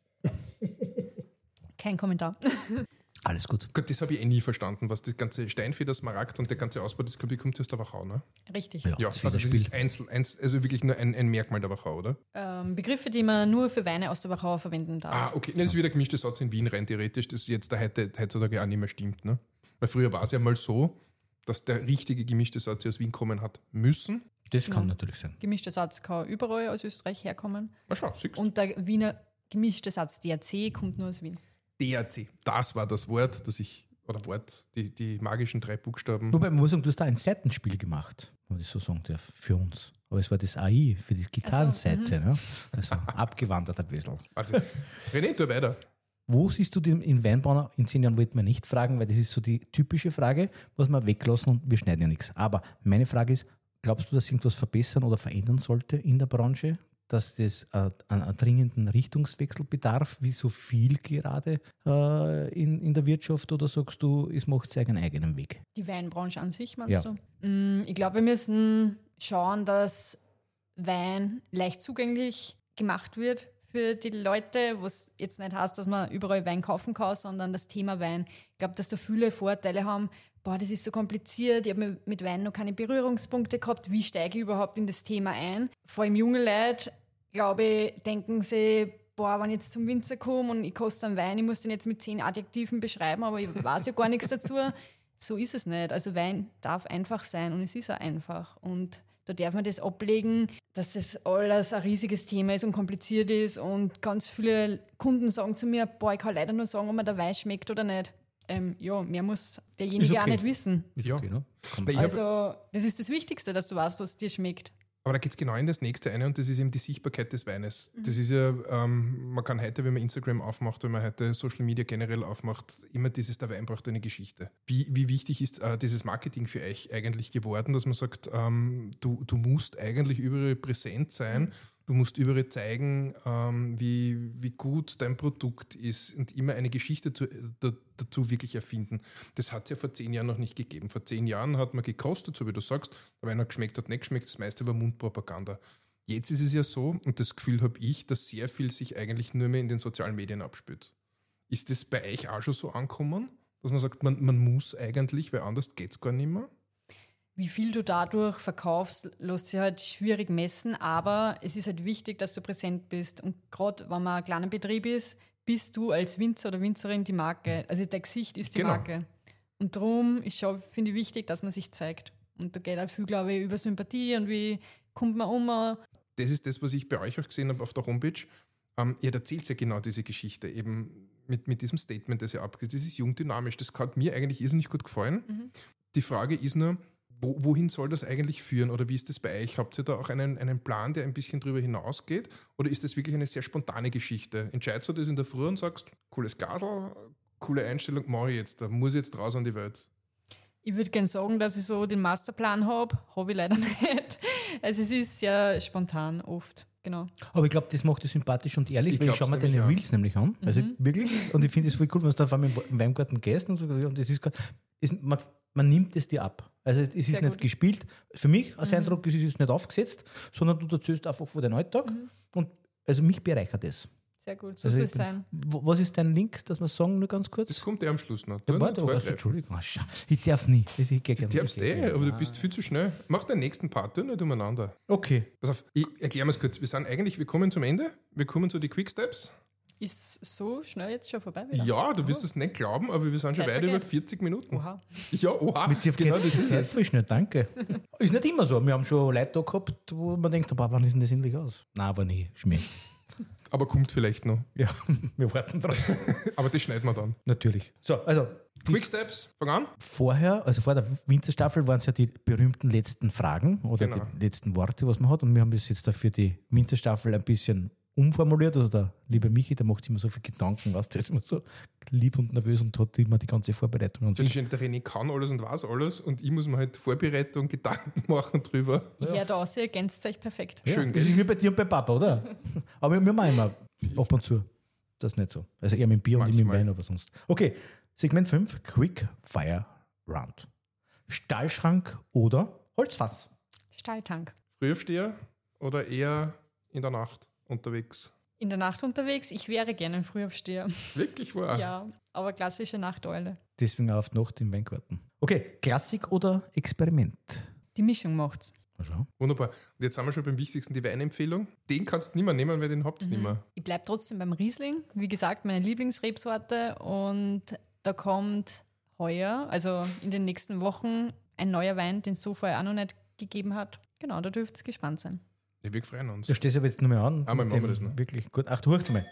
Kein Kommentar. Alles gut. Gott, das habe ich eh nie verstanden, was das ganze Steinfeder, Smaragd und der ganze Ausbau, das kommt, kommt aus der Wachau, ne? Richtig. Ja, das also das Federspiel. ist einzel, einzel, also wirklich nur ein, ein Merkmal der Wachau, oder? Ähm, Begriffe, die man nur für Weine aus der Wachau verwenden darf. Ah, okay. Ne, das ist wieder gemischter Satz in Wien rein, theoretisch, das jetzt der heute, heutzutage auch nicht mehr stimmt, ne? Weil früher war es ja mal so, dass der richtige gemischte Satz aus Wien kommen hat müssen. Das kann Ja. natürlich sein. Gemischter Satz kann überall aus Österreich herkommen. Na schau, siehst du. Und der Wiener gemischte Satz D R C kommt nur aus Wien. D R C, das war das Wort, das ich, oder Wort, die, die magischen drei Buchstaben. Wobei, man muss sagen, du hast da ein Seitenspiel gemacht, wenn man das so sagen darf, für uns. Aber es war das A I für die Gitarrenseite. Ne? Also abgewandert ein bisschen. Also, René, tu weiter. Wo siehst du den in Weinbauer in zehn Jahren, wollte man nicht fragen, weil das ist so die typische Frage, was wir weglassen und wir schneiden ja nichts. Aber meine Frage ist, glaubst du, dass irgendwas verbessern oder verändern sollte in der Branche? Dass das äh, einen, einen dringenden Richtungswechsel bedarf, wie so viel gerade äh, in, in der Wirtschaft? Oder sagst du, es macht sich einen eigenen Weg? Die Weinbranche an sich, meinst Ja. du? Mm, Ich glaube, wir müssen schauen, dass Wein leicht zugänglich gemacht wird für die Leute, was jetzt nicht heißt, dass man überall Wein kaufen kann, sondern das Thema Wein. Ich glaube, dass da viele Vorteile haben. Boah, das ist so kompliziert, ich habe mit Wein noch keine Berührungspunkte gehabt. Wie steige ich überhaupt in das Thema ein? Vor allem junge Leute, glaube ich, denken sie, boah, wenn ich jetzt zum Winzer komme und ich koste einen Wein, ich muss den jetzt mit zehn Adjektiven beschreiben, aber ich weiß ja gar nichts dazu. So ist es nicht. Also Wein darf einfach sein und es ist auch einfach. Und da darf man das ablegen, dass das alles ein riesiges Thema ist und kompliziert ist und ganz viele Kunden sagen zu mir, boah, ich kann leider nur sagen, ob mir der Wein schmeckt oder nicht. Ähm, ja, mehr muss derjenige Ist okay. auch nicht wissen. Ist Ja. okay, ne? Na, ich hab- Also das ist das Wichtigste, dass du weißt, was dir schmeckt. Aber da geht es genau in das nächste eine und das ist eben die Sichtbarkeit des Weines. Das ist ja, ähm, man kann heute, wenn man Instagram aufmacht, wenn man heute Social Media generell aufmacht, immer dieses, der Wein braucht eine Geschichte. Wie, wie wichtig ist äh, dieses Marketing für euch eigentlich geworden, dass man sagt, ähm, du, du musst eigentlich überall präsent sein, du musst überall zeigen, ähm, wie, wie gut dein Produkt ist und immer eine Geschichte zu, da, dazu wirklich erfinden. Das hat es ja vor zehn Jahren noch nicht gegeben. Vor zehn Jahren hat man gekostet, so wie du sagst, der Wein hat geschmeckt, hat nicht geschmeckt, das meiste war Mundpropaganda. Jetzt ist es ja so, und das Gefühl habe ich, dass sehr viel sich eigentlich nur mehr in den sozialen Medien abspielt. Ist das bei euch auch schon so angekommen, dass man sagt, man, man muss eigentlich, weil anders geht es gar nicht mehr? Wie viel du dadurch verkaufst, lässt sich halt schwierig messen, aber es ist halt wichtig, dass du präsent bist. Und gerade wenn man ein kleiner Betrieb ist, bist du als Winzer oder Winzerin die Marke. Also dein Gesicht ist die Genau. Marke. Und darum ist schon, finde ich, wichtig, dass man sich zeigt. Und da geht auch viel, glaube ich, über Sympathie und wie kommt man um. Das ist das, was ich bei euch auch gesehen habe auf der Homepage. Ähm, ihr erzählt ja genau diese Geschichte, eben mit, mit diesem Statement, das ihr abgibt. Das ist jung, dynamisch. Das hat mir eigentlich irrsinnig gut gefallen. Mhm. Die Frage ist nur, Wo, wohin soll das eigentlich führen oder wie ist das bei euch? Habt ihr da auch einen, einen Plan, der ein bisschen drüber hinausgeht oder ist das wirklich eine sehr spontane Geschichte? Entscheidest du das in der Früh und sagst, cooles Gasel, coole Einstellung, mache ich jetzt, da muss ich jetzt raus an die Welt? Ich würde gerne sagen, dass ich so den Masterplan habe. Habe ich leider nicht. Also es ist sehr spontan oft. Genau. Aber ich glaube, das macht es sympathisch und ehrlich, Ich weil ich glaub's schau mir nämlich deine auch. Reels nämlich an. Also wirklich. Und ich finde es voll cool, wenn du da auf einmal im Weingarten gehst und so. Und das ist, gar- ist man, man nimmt es dir ab. Also es ist Sehr nicht gut. gespielt. Für mich als Eindruck, es ist jetzt nicht aufgesetzt, sondern du erzählst einfach von deinem Alltag. Und also mich bereichert das. Sehr gut, so Also soll ich es bin- sein. Wo- Was ist dein Link, dass wir sagen, nur ganz kurz? Das kommt eh am Schluss noch. Ja, Du warte, nicht oh, also, vorgreifen. Entschuldigung, ah, schau. Ich darf nie. Ich, ich, ich, Du darfst eh, aber du bist viel zu schnell. Mach den nächsten Part, tu nicht umeinander. Okay. Pass auf, ich erkläre mal es kurz. Wir sind eigentlich, wir kommen zum Ende, wir kommen zu den Quicksteps. Ist so schnell jetzt schon vorbei wieder? Ja, du wirst es nicht glauben, aber wir sind schon Zeit weit über vergeht. vierzig Minuten. Oha. Ja, oha, Mit dir genau geht das ist sehr es. voll schnell, danke. Ist nicht immer so. Wir haben schon Leute da gehabt, wo man denkt, boah, wann ist denn das endlich aus? Nein, aber nie. Schmier. Aber kommt vielleicht noch. Ja, wir warten drauf. Aber das schneiden wir dann. Natürlich. So, also Quicksteps, fang an. vorher, also vor der Winzerstaffel waren es ja die berühmten letzten Fragen oder Genau. die letzten Worte, was man hat. Und wir haben das jetzt da für die Winzerstaffel ein bisschen umformuliert. Also der liebe Michi, der macht sich immer so viel Gedanken, was der ist immer so lieb und nervös und hat immer die ganze Vorbereitung an Das sich. ist, der René kann alles und weiß alles und ich muss mir halt Vorbereitung, Gedanken machen drüber. Ja, da aussehen, ergänzt euch perfekt. Schön, Das gell? ist wie bei dir und beim Papa, oder? Aber wir machen immer ab und zu. Das ist nicht so. Also eher mit dem Bier und ich mit dem Manchmal. Wein, aber sonst. Okay, Segment fünf, Quick Fire Round. Stahlschrank oder Holzfass? Stahltank. Frühaufsteher oder eher in der Nacht unterwegs? In der Nacht unterwegs, ich wäre gerne ein Frühaufsteher. Wirklich wahr? Ja, aber klassische Nachteule. Deswegen auch auf die Nacht im Weingarten. Okay, Klassik oder Experiment? Die Mischung macht's. Mal schauen. Wunderbar. Und jetzt sind wir schon beim wichtigsten, die Weinempfehlung. Den kannst du nicht mehr nehmen, weil den habt ihr nicht mehr. Ich bleibe trotzdem beim Riesling. Wie gesagt, meine Lieblingsrebsorte. Und da kommt heuer, also in den nächsten Wochen, ein neuer Wein, den es so vorher auch noch nicht gegeben hat. Genau, da dürft ihr gespannt sein. Ja, wir freuen uns. Du stehst aber jetzt nur mehr an. Einmal mit machen wir dem das noch. Wirklich gut. Ach, du hörst mal.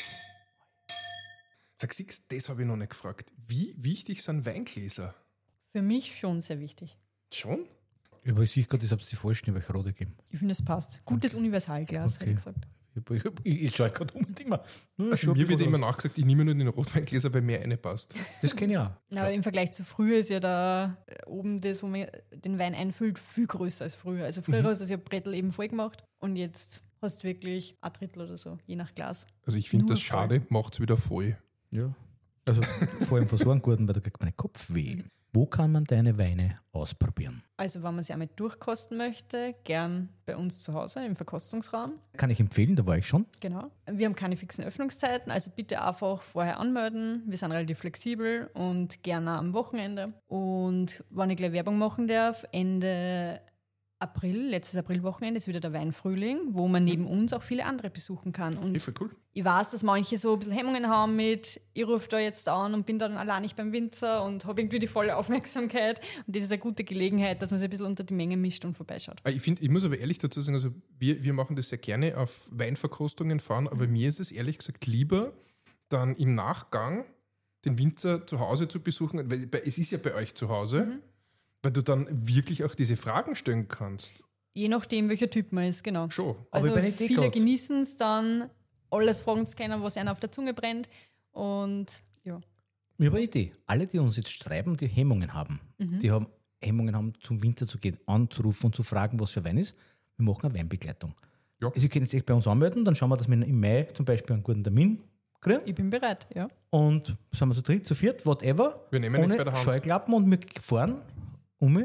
Sag, siehst, das habe ich noch nicht gefragt. Wie wichtig sind Weingläser? Für mich schon sehr wichtig. Schon? Aber ich sehe gerade, das habt ihr die falschen, weil ich rote gegeben. Ich finde, es passt. Gutes Universalglas, Okay. hätte ich gesagt. Ich, ich, ich, ich schaue gerade unbedingt mal. Nur Also schon mir ein wird bisschen immer nachgesagt, ich nehme nur den Rotweingläser, weil mehr eine passt. was. Das kenne ich auch. Na, aber im Vergleich zu früher ist ja da äh, oben das, wo man den Wein einfüllt, viel größer als früher. Also früher hast du das ja Brettel eben voll gemacht und jetzt hast du wirklich ein Drittel oder so, je nach Glas. Also ich finde Nur das schade, macht es wieder voll. Ja. Also vor allem von so einem guten, weil da kriegt man Kopfweh. Wo kann man deine Weine ausprobieren? Also wenn man sie einmal durchkosten möchte, gern bei uns zu Hause im Verkostungsraum. Kann ich empfehlen, da war ich schon. Genau. Wir haben keine fixen Öffnungszeiten, also bitte einfach vorher anmelden. Wir sind relativ flexibel und gerne am Wochenende. Und wenn ich gleich Werbung machen darf, Ende April, letztes Aprilwochenende ist wieder der Weinfrühling, wo man neben uns auch viele andere besuchen kann. Und Ja, voll cool. ich weiß, dass manche so ein bisschen Hemmungen haben mit, ich rufe da jetzt an und bin dann allein nicht beim Winzer und habe irgendwie die volle Aufmerksamkeit. Und das ist eine gute Gelegenheit, dass man sich ein bisschen unter die Menge mischt und vorbeischaut. Ich, find, ich muss aber ehrlich dazu sagen, also wir, wir machen das sehr gerne auf Weinverkostungen fahren, aber mir ist es ehrlich gesagt lieber, dann im Nachgang den Winzer zu Hause zu besuchen, weil bei- es ist ja bei euch zu Hause, Mhm. weil du dann wirklich auch diese Fragen stellen kannst. Je nachdem, welcher Typ man ist, genau. Schon. Aber Also ich bin nicht viele grad- genießen es dann, alles fragen zu können, was einem auf der Zunge brennt. Und ja, Ich habe eine Idee. Alle, die uns jetzt schreiben, die Hemmungen haben, die haben Hemmungen haben, zum Winzer zu gehen, anzurufen und zu fragen, was für Wein ist, wir machen eine Weinbegleitung. Ja. Also ihr könnt jetzt echt bei uns anmelden, dann schauen wir, dass wir im Mai zum Beispiel einen guten Termin kriegen. ich bin bereit, ja. Und sind wir zu dritt, zu viert, whatever. Wir nehmen ohne euch bei der Hand. Scheuklappen und wir fahren um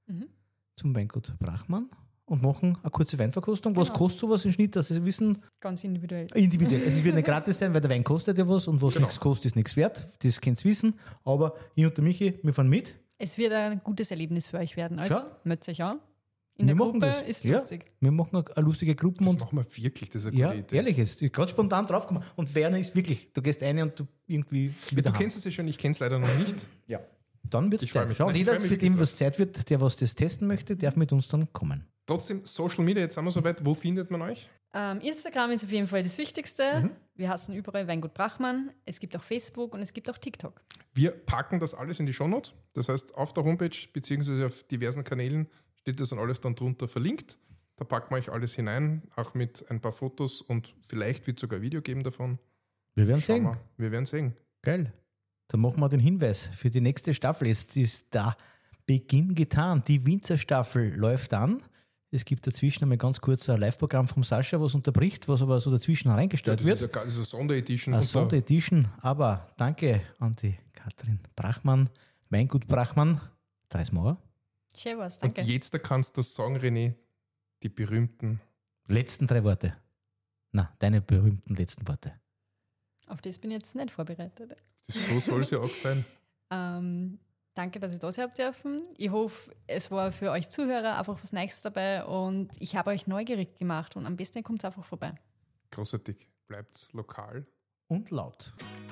zum Weingut Brachmann und machen eine kurze Weinverkostung. Was Genau. kostet sowas im Schnitt, dass Sie wissen, Ganz individuell. individuell. Also es wird nicht gratis sein, weil der Wein kostet ja was und was Genau. nichts kostet, ist nichts wert. Das könnt ihr wissen. Aber ich und der Michi, wir fahren mit. Es wird ein gutes Erlebnis für euch werden. Also, Schau. meldet euch an. In Wir der machen Gruppe das. ist Ja. lustig. Wir machen eine, eine lustige Gruppe Das und machen wir wirklich, das ist eine ja, gute Idee. ehrlich ist. Ich gerade spontan draufgekommen. Und Werner ist wirklich, du gehst rein und du irgendwie Ja, wieder du heim. kennst es ja schon, ich kenne es leider noch nicht. Ja. Dann wird es Ich freu Zeit. mich. Schau, Nein, und ich jeder, freu mich für den wirklich was Zeit wird, der was das testen möchte, darf mit uns dann kommen. Trotzdem, Social Media, jetzt sind wir soweit. Wo findet man euch? Ähm, Instagram ist auf jeden Fall das Wichtigste. Mhm. Wir heißen überall Weingut Brachmann. Es gibt auch Facebook und es gibt auch TikTok. Wir packen das alles in die Shownotes. Das heißt, auf der Homepage beziehungsweise auf diversen Kanälen steht das dann alles dann drunter verlinkt. Da packen wir euch alles hinein, auch mit ein paar Fotos und vielleicht wird es sogar ein Video geben davon. Wir werden Schauen sehen. wir. Wir werden sehen. Geil. Dann machen wir den Hinweis für die nächste Staffel. Jetzt ist der Beginn getan. Die Winzerstaffel läuft an. Es gibt dazwischen einmal ganz kurz ein Live-Programm vom Sascha, was unterbricht, was aber so dazwischen Ja, reingestellt das, wird. ist eine, das ist eine Sonderedition. Eine und da- Sonderedition. Aber danke an die Katrin Brachmann, Weingut Brachmann. Dreiß Mal. Schön was, Und danke. jetzt da kannst du das sagen, René, die berühmten. Letzten drei Worte. Na, deine berühmten letzten Worte. Auf das bin ich jetzt nicht vorbereitet. Das, so soll es ja auch sein. Ähm, danke, dass ich da sein dürfen. Ich hoffe, es war für euch Zuhörer einfach was Neues dabei und ich habe euch neugierig gemacht und am besten kommt es einfach vorbei. Großartig. Bleibt lokal. Und laut.